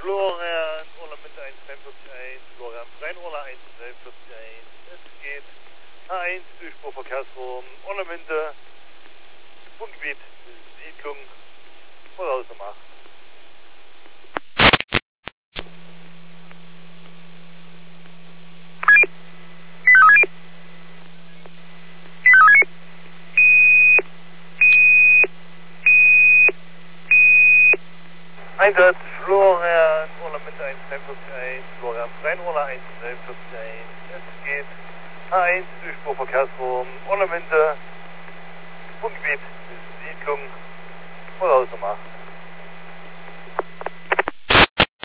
Florian, Orlamünde 1341, Florian Rheinroller 1341, es geht A1, Durchbruch Verkehrsraum, Orlamünde, Wohngebiet, Siedlung, voraus um 8. Einsatz, Florian, Orlamünde 1341, Florian Rheinroller 1341, es geht A1, Durchbruch Verkehrsraum, Orlamünde.